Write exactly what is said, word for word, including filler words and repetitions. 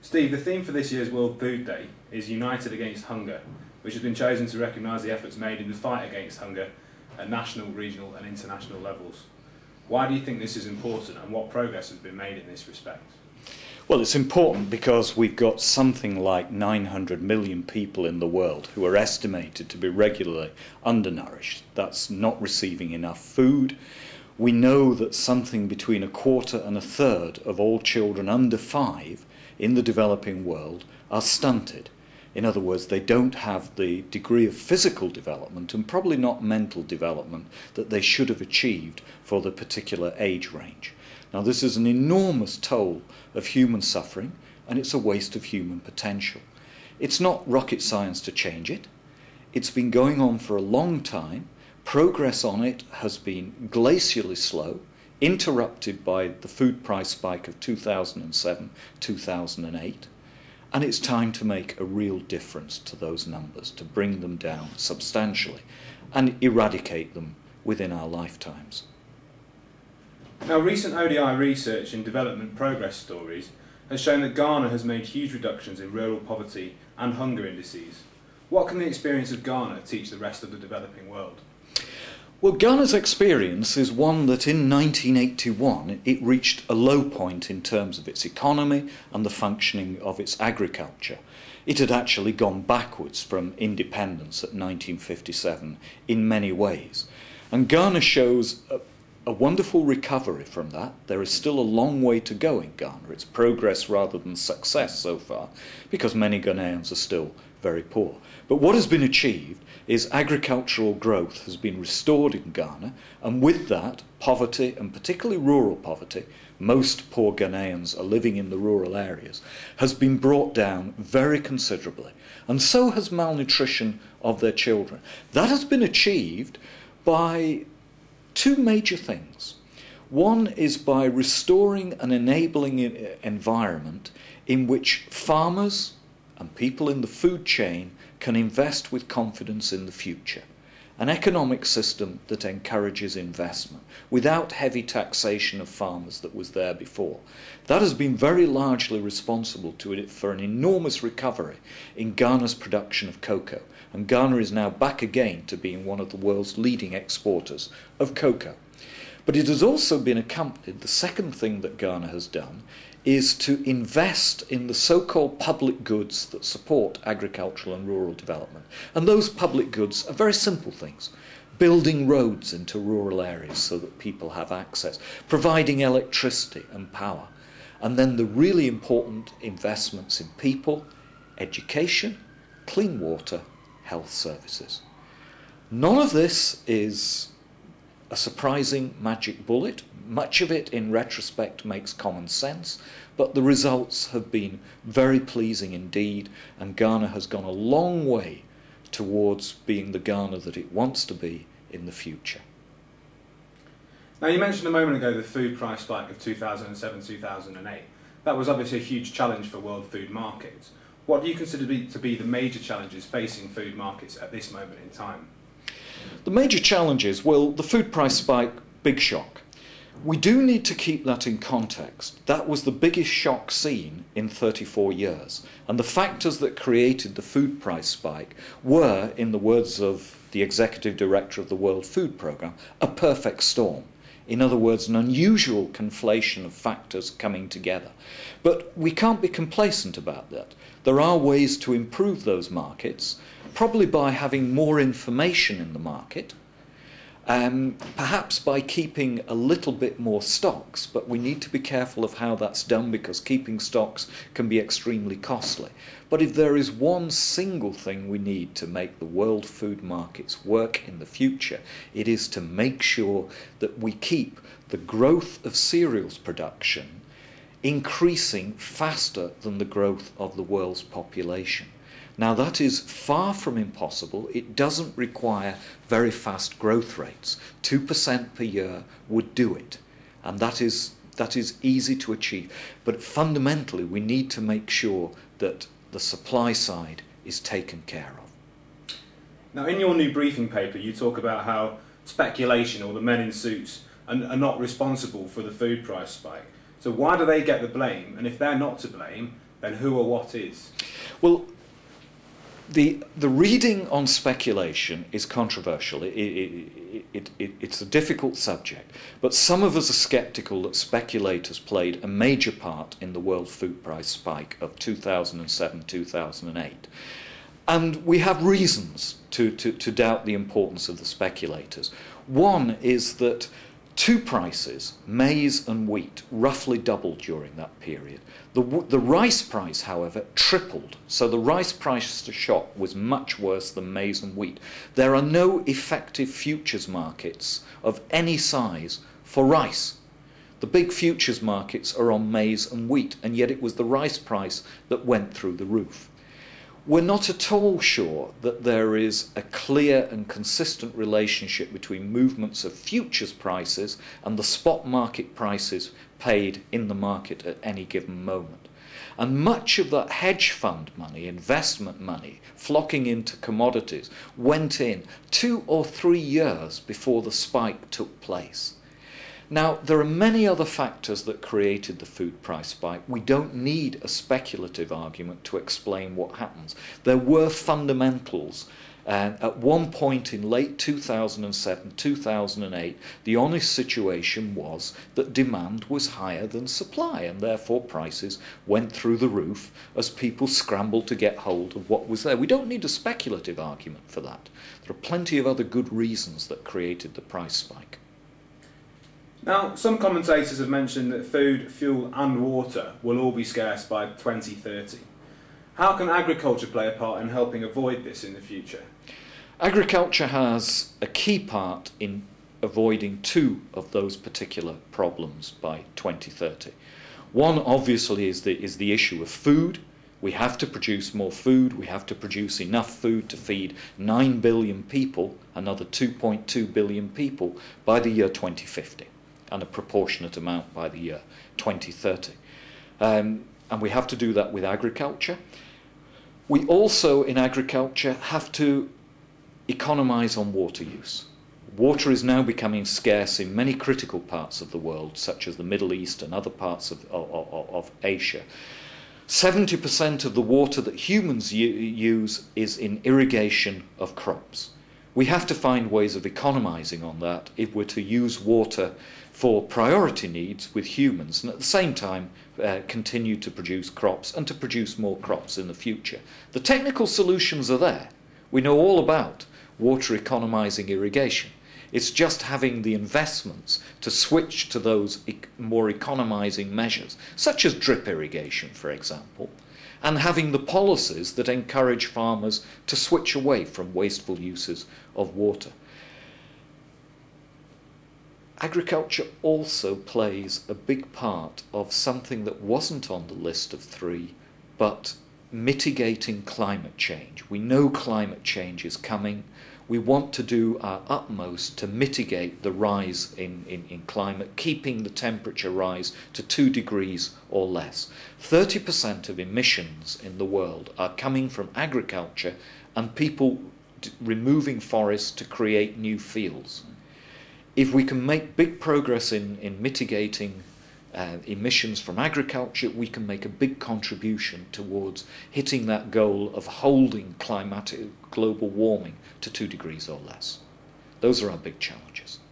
Steve, the theme for this year's World Food Day is United Against Hunger, which has been chosen to recognise the efforts made in the fight against hunger at national, regional and international levels. Why do you think this is important, and what progress has been made in this respect? Well, it's important because we've got something like nine hundred million people in the world who are estimated to be regularly undernourished. That's not receiving enough food. We know that something between a quarter and a third of all children under five in the developing world are stunted. In other words, they don't have the degree of physical development and probably not mental development that they should have achieved for the particular age range. Now, this is an enormous toll of human suffering, and it's a waste of human potential. It's not rocket science to change it. It's been going on for a long time. Progress on it has been glacially slow, interrupted by the food price spike of two thousand seven, two thousand eight. And it's time to make a real difference to those numbers, to bring them down substantially and eradicate them within our lifetimes. Now, recent O D I research in development progress stories has shown that Ghana has made huge reductions in rural poverty and hunger indices. What can the experience of Ghana teach the rest of the developing world? Well, Ghana's experience is one that in nineteen eighty-one it reached a low point in terms of its economy and the functioning of its agriculture. It had actually gone backwards from independence at nineteen fifty-seven in many ways. And Ghana shows a, a wonderful recovery from that. There is still a long way to go in Ghana. It's progress rather than success so far, because many Ghanaians are still very poor. But what has been achieved is agricultural growth has been restored in Ghana, and with that, poverty, and particularly rural poverty, most poor Ghanaians are living in the rural areas, has been brought down very considerably. And so has malnutrition of their children. That has been achieved by two major things. One is by restoring an enabling environment in which farmers and people in the food chain can invest with confidence in the future. An economic system that encourages investment without heavy taxation of farmers that was there before. That has been very largely responsible to it for an enormous recovery in Ghana's production of cocoa. And Ghana is now back again to being one of the world's leading exporters of cocoa. But it has also been accompanied, the second thing that Ghana has done is to invest in the so-called public goods that support agricultural and rural development. And those public goods are very simple things. Building roads into rural areas so that people have access, providing electricity and power, and then the really important investments in people, education, clean water, health services. None of this is a surprising magic bullet. Much of it, in retrospect, makes common sense, but the results have been very pleasing indeed, and Ghana has gone a long way towards being the Ghana that it wants to be in the future. Now, you mentioned a moment ago the food price spike of two thousand seven, two thousand eight. That was obviously a huge challenge for world food markets. What do you consider to be, to be the major challenges facing food markets at this moment in time? The major challenges, well, the food price spike, big shock. We do need to keep that in context. That was the biggest shock seen in thirty-four years. And the factors that created the food price spike were, in the words of the executive director of the World Food Programme, a perfect storm. In other words, an unusual conflation of factors coming together. But we can't be complacent about that. There are ways to improve those markets, probably by having more information in the market, Um, perhaps by keeping a little bit more stocks, but we need to be careful of how that's done because keeping stocks can be extremely costly. But if there is one single thing we need to make the world food markets work in the future, it is to make sure that we keep the growth of cereals production increasing faster than the growth of the world's population. Now, that is far from impossible. It doesn't require very fast growth rates. two percent per year would do it. And that is, that is easy to achieve. But fundamentally, we need to make sure that the supply side is taken care of. Now, in your new briefing paper, you talk about how speculation, or the men in suits, are, are not responsible for the food price spike. So why do they get the blame? And if they're not to blame, and who or what is? Well, the the reading on speculation is controversial. It, it, it, it, it's a difficult subject, but some of us are sceptical that speculators played a major part in the world food price spike of two thousand seven, two thousand eight. And we have reasons to, to, to doubt the importance of the speculators. One is that two prices, maize and wheat, roughly doubled during that period. The, the rice price, however, tripled. So the rice price to shop was much worse than maize and wheat. There are no effective futures markets of any size for rice. The big futures markets are on maize and wheat, and yet it was the rice price that went through the roof. We're not at all sure that there is a clear and consistent relationship between movements of futures prices and the spot market prices paid in the market at any given moment. And much of that hedge fund money, investment money, flocking into commodities, went in two or three years before the spike took place. Now, there are many other factors that created the food price spike. We don't need a speculative argument to explain what happens. There were fundamentals. And at one point in late two thousand seven, two thousand eight, the honest situation was that demand was higher than supply, and therefore prices went through the roof as people scrambled to get hold of what was there. We don't need a speculative argument for that. There are plenty of other good reasons that created the price spike. Now, some commentators have mentioned that food, fuel and water will all be scarce by twenty thirty. How can agriculture play a part in helping avoid this in the future? Agriculture has a key part in avoiding two of those particular problems by twenty thirty. One, obviously, is the, is the issue of food. We have to produce more food. We have to produce enough food to feed nine billion people, another two point two billion people, by the year twenty fifty. And a proportionate amount by the year twenty thirty. Um, and we have to do that with agriculture. We also, in agriculture, have to economise on water use. Water is now becoming scarce in many critical parts of the world, such as the Middle East and other parts of, of, of Asia. seventy percent of the water that humans u- use is in irrigation of crops. We have to find ways of economising on that if we're to use water for priority needs with humans, and at the same time uh, continue to produce crops and to produce more crops in the future. The technical solutions are there. We know all about water economising irrigation. It's just having the investments to switch to those e- more economising measures, such as drip irrigation, for example, and having the policies that encourage farmers to switch away from wasteful uses of water. Agriculture also plays a big part of something that wasn't on the list of three, but mitigating climate change. We know climate change is coming. We want to do our utmost to mitigate the rise in, in, in climate, keeping the temperature rise to two degrees or less. thirty percent of emissions in the world are coming from agriculture and people d- removing forests to create new fields. If we can make big progress in, in mitigating uh, emissions from agriculture, we can make a big contribution towards hitting that goal of holding climatic global warming to two degrees or less. Those are our big challenges.